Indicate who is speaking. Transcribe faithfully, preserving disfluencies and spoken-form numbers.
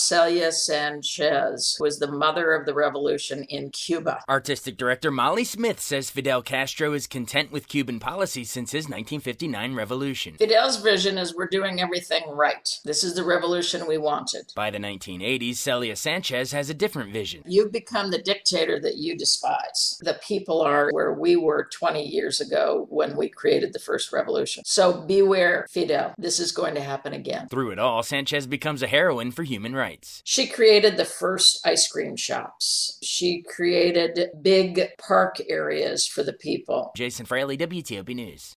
Speaker 1: Celia Sanchez was the mother of the revolution in Cuba.
Speaker 2: Artistic director Molly Smith says Fidel Castro is content with Cuban policies since his nineteen fifty-nine revolution.
Speaker 1: Fidel's vision is we're doing everything right. This is the revolution we wanted.
Speaker 2: By the nineteen eighties, Celia Sanchez has a different vision.
Speaker 1: You've become the dictator that you despise. The people are where we were twenty years ago when we created the first revolution. So beware, Fidel. This is going to happen again.
Speaker 2: Through it all, Sanchez becomes a heroine for human rights.
Speaker 1: She created the first ice cream shops. She created big park areas for the people.
Speaker 2: Jason Fraley, W T O P News.